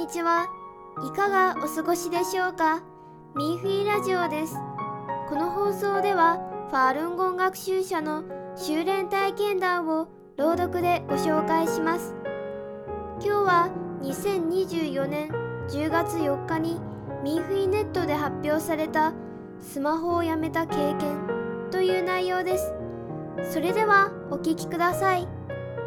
にちは。いかがお過ごしでしょうか。ミーフィーラジオです。この放送ではファールンゴン学習者の修練体験談を朗読でご紹介します。今日は2024年10月4日にミーフィーネットで発表されたスマホをやめた経験という内容です。それではお聞きください。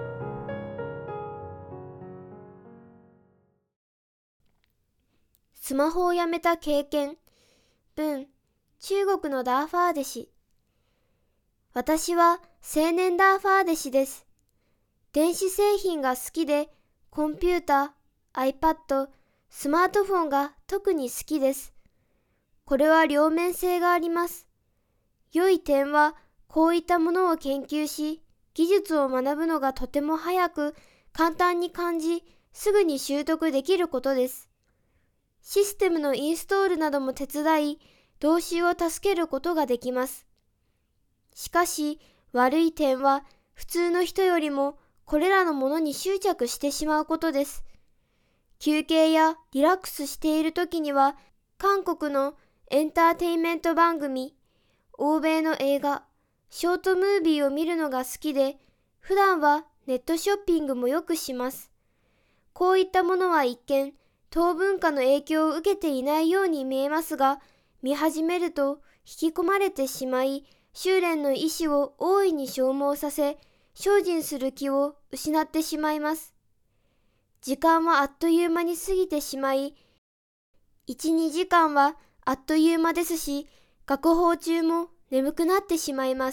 スマホをやめた経験。文、中国のダーファーデ氏。私は青年ダーファーデ氏です。電子製品が好きで、コンピューター、iPad、スマートフォンが特に好きです。これは両面性があります。良い点は、こういったものを研究し、技術を学ぶのがとても早く、簡単に感じ、すぐに習得できることです。システムのインストールなども手伝い、動詞を助けることができます。しかし、悪い点は、普通の人よりもこれらのものに執着してしまうことです。休憩やリラックスしている時には、韓国のエンターテインメント番組、欧米の映画、ショートムービーを見るのが好きで、普段はネットショッピングもよくします。こういったものは一見、当文化の影響を受けていないように見えますが、見始めると引き込まれてしまい、修練の意志を大いに消耗させ、精進する気を失ってしまいます。時間はあっという間に過ぎてしまい、1、2時間はあっという間ですし、学法中も眠くなってしまいます。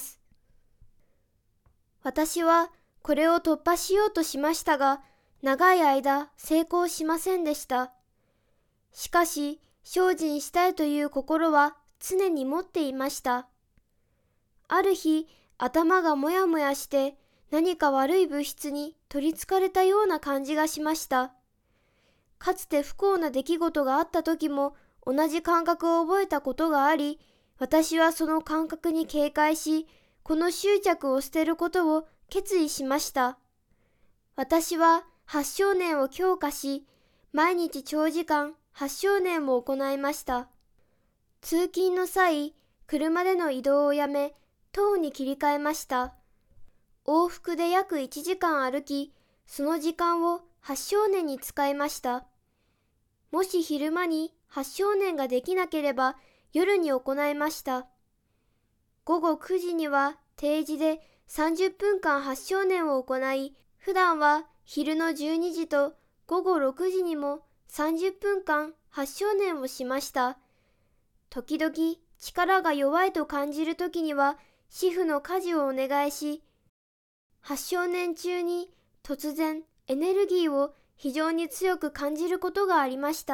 私はこれを突破しようとしましたが、長い間成功しませんでした。しかし、精進したいという心は常に持っていました。ある日、頭がもやもやして何か悪い物質に取りつかれたような感じがしました。かつて不幸な出来事があった時も同じ感覚を覚えたことがあり、私はその感覚に警戒し、この執着を捨てることを決意しました。私は発症念を強化し、毎日長時間発症念を行いました。通勤の際、車での移動をやめ、徒歩に切り替えました。往復で約1時間歩き、その時間を発症念に使いました。もし昼間に発症念ができなければ、夜に行いました。午後9時には定時で30分間発症念を行い、普段は昼の12時と午後6時にも30分間発症念をしました。時々力が弱いと感じるときには主婦の家事をお願いし、発症念中に突然エネルギーを非常に強く感じることがありました。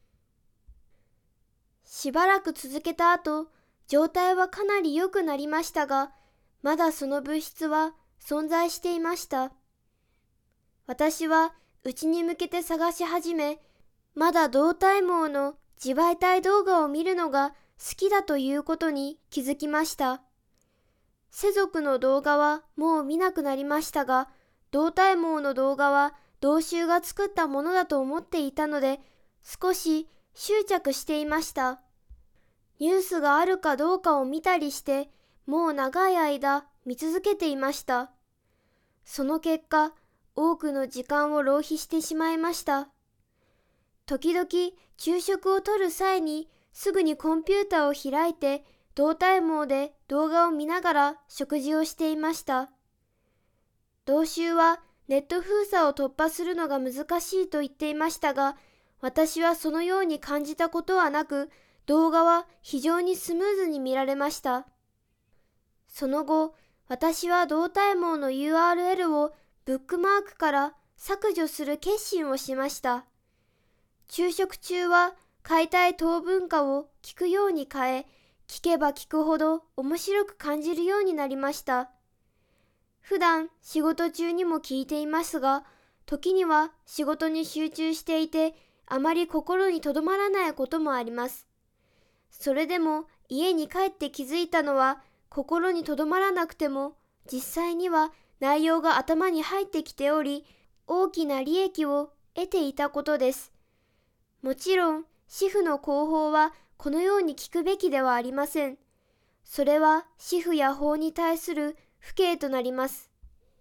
しばらく続けた後、状態はかなり良くなりましたが、まだその物質は存在していました。私は内に向けて探し始め、まだ動体毛の自媒体動画を見るのが好きだということに気づきました。世俗の動画はもう見なくなりましたが、動体毛の動画は同衆が作ったものだと思っていたので、少し執着していました。ニュースがあるかどうかを見たりして、もう長い間見続けていました。その結果、多くの時間を浪費してしまいました。時々昼食をとる際にすぐにコンピューターを開いて動体毛で動画を見ながら食事をしていました。同衆はネット封鎖を突破するのが難しいと言っていましたが、私はそのように感じたことはなく、動画は非常にスムーズに見られました。その後、私は動体毛の URL をブックマークから削除する決心をしました。昼食中は解体当文化を聞くように変え、聞けば聞くほど面白く感じるようになりました。普段仕事中にも聞いていますが、時には仕事に集中していて、あまり心にとどまらないこともあります。それでも家に帰って気づいたのは、心にとどまらなくても、実際には内容が頭に入ってきており、大きな利益を得ていたことです。 もちろん、師傅の後方はこのように聞くべきではありません。それは師傅や法に対する不敬となります。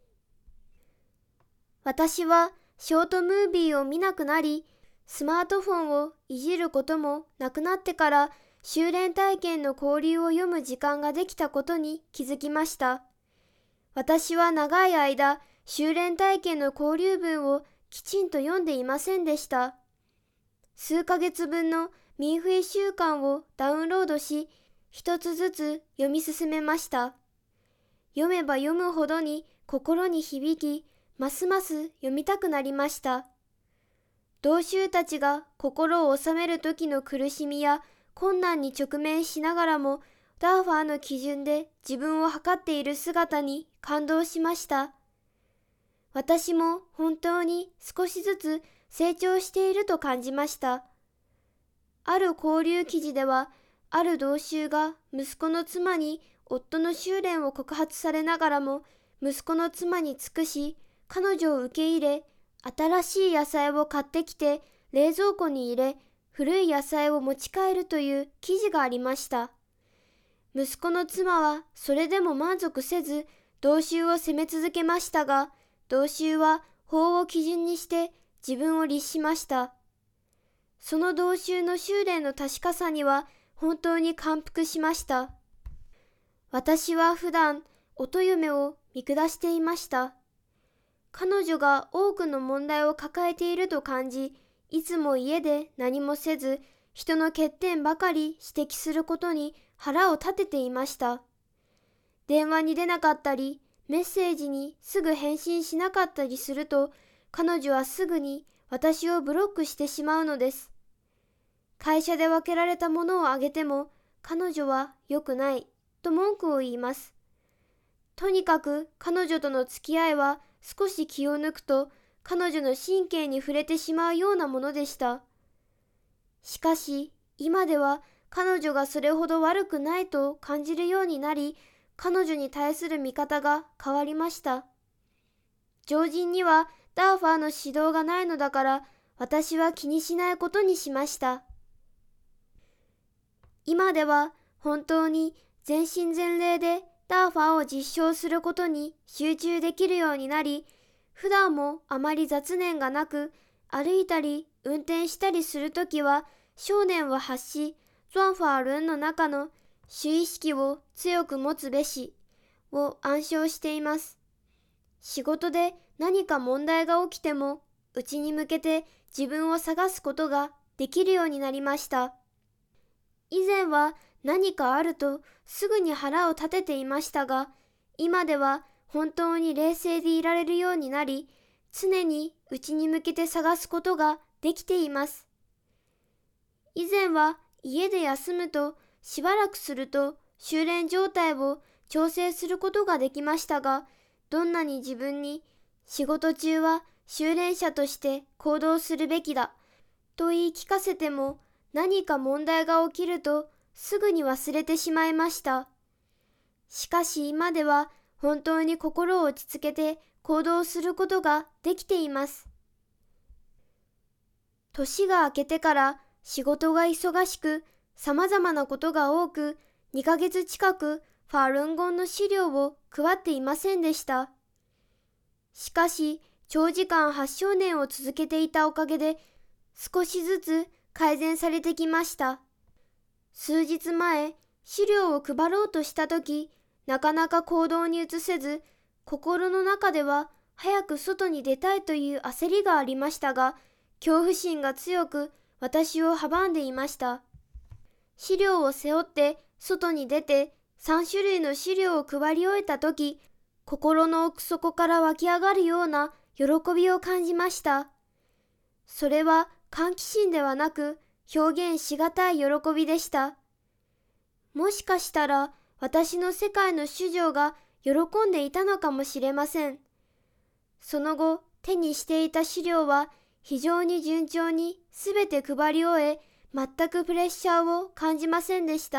私はショートムービーを見なくなり、スマートフォンをいじることもなくなってから、修練体験の交流を読む時間ができたことに気づきました。私は長い間、修練体験の交流文をきちんと読んでいませんでした。数ヶ月分のミーフィ週間をダウンロードし、一つずつ読み進めました。読めば読むほどに心に響き、ますます読みたくなりました。同州たちが心を収める時の苦しみや困難に直面しながらも、ダーファーの基準で自分を測っている姿に感動しました。私も本当に少しずつ成長していると感じました。ある交流記事では、ある同州が息子の妻に夫の修練を告発されながらも、息子の妻に尽くし、彼女を受け入れ、新しい野菜を買ってきて冷蔵庫に入れ、古い野菜を持ち帰るという記事がありました。息子の妻はそれでも満足せず、同州を責め続けましたが、同州は法を基準にして自分を律しました。その同州の修練の確かさには本当に感服しました。私は普段、乙嫁を見下していました。彼女が多くの問題を抱えていると感じ、いつも家で何もせず、人の欠点ばかり指摘することに腹を立てていました。電話に出なかったり、メッセージにすぐ返信しなかったりすると、彼女はすぐに私をブロックしてしまうのです。会社で分けられたものをあげても、彼女は良くないと文句を言います。とにかく彼女との付き合いは少し気を抜くと、彼女の神経に触れてしまうようなものでした。しかし、今では彼女がそれほど悪くないと感じるようになり、彼女に対する見方が変わりました。常人にはダーファーの指導がないのだから、私は気にしないことにしました。今では本当に全身全霊でダーファーを実証することに集中できるようになり、普段もあまり雑念がなく、歩いたり運転したりするときは、少年を発し、ゾンファールンの中の主意識を強く持つべしを暗唱しています。仕事で何か問題が起きても、うちに向けて自分を探すことができるようになりました。以前は何かあるとすぐに腹を立てていましたが、今では本当に冷静でいられるようになり、常にうちに向けて探すことができています。以前は家で休むとしばらくすると修練状態を調整することができましたが、どんなに自分に仕事中は修練者として行動するべきだと言い聞かせても、何か問題が起きるとすぐに忘れてしまいました。しかし今では本当に心を落ち着けて行動することができています。年が明けてから仕事が忙しく、様々なことが多く、2ヶ月近くファールンゴンの資料を配っていませんでした。しかし、長時間発症年を続けていたおかげで、少しずつ改善されてきました。数日前、資料を配ろうとしたとき、なかなか行動に移せず、心の中では早く外に出たいという焦りがありましたが、恐怖心が強く私を阻んでいました。資料を背負って外に出て3種類の資料を配り終えたとき、心の奥底から湧き上がるような喜びを感じました。それは好奇心ではなく表現しがたい喜びでした。もしかしたら私の世界の主女が喜んでいたのかもしれません。その後、手にしていた資料は非常に順調にすべて配り終え、全くプレッシャーを感じませんでした。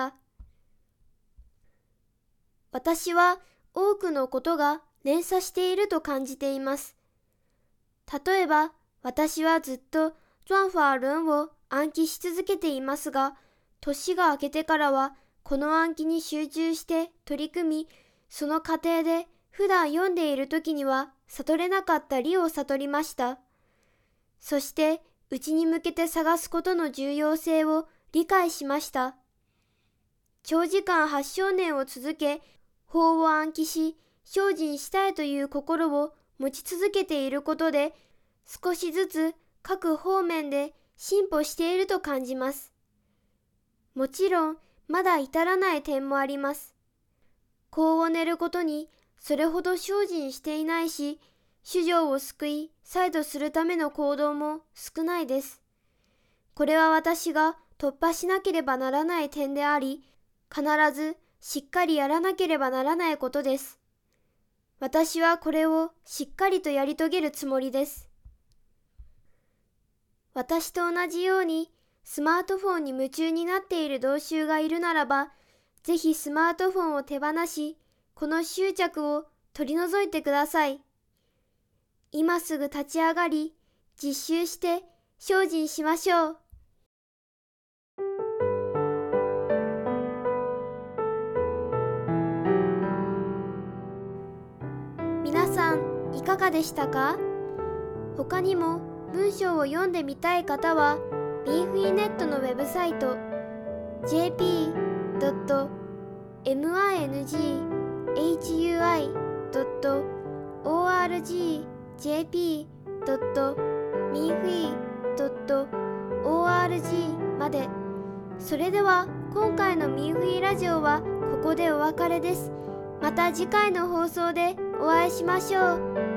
私は多くのことが連鎖していると感じています。例えば、私はずっとゾンファールンを暗記し続けていますが、年が明けてからはこの暗記に集中して取り組み、その過程で普段読んでいる時には悟れなかった理を悟りました。そして内に向けて探すことの重要性を理解しました。長時間8少年を続け、法を暗記し、精進したいという心を持ち続けていることで、少しずつ各方面で進歩していると感じます。もちろん、まだ至らない点もあります。功を練ることにそれほど精進していないし、主情を救い、再度するための行動も少ないです。これは私が突破しなければならない点であり、必ずしっかりやらなければならないことです。私はこれをしっかりとやり遂げるつもりです。私と同じようにスマートフォンに夢中になっている同衆がいるならば、ぜひスマートフォンを手放し、この執着を取り除いてください。今すぐ立ち上がり、実習して精進しましょう。皆さん、いかがでしたか？他にも文章を読んでみたい方は、BeFreeNet のウェブサイト jp.minghui.jp.mefree.org まで。それでは今回のミーフィーラジオはここでお別れです。また次回の放送でお会いしましょう。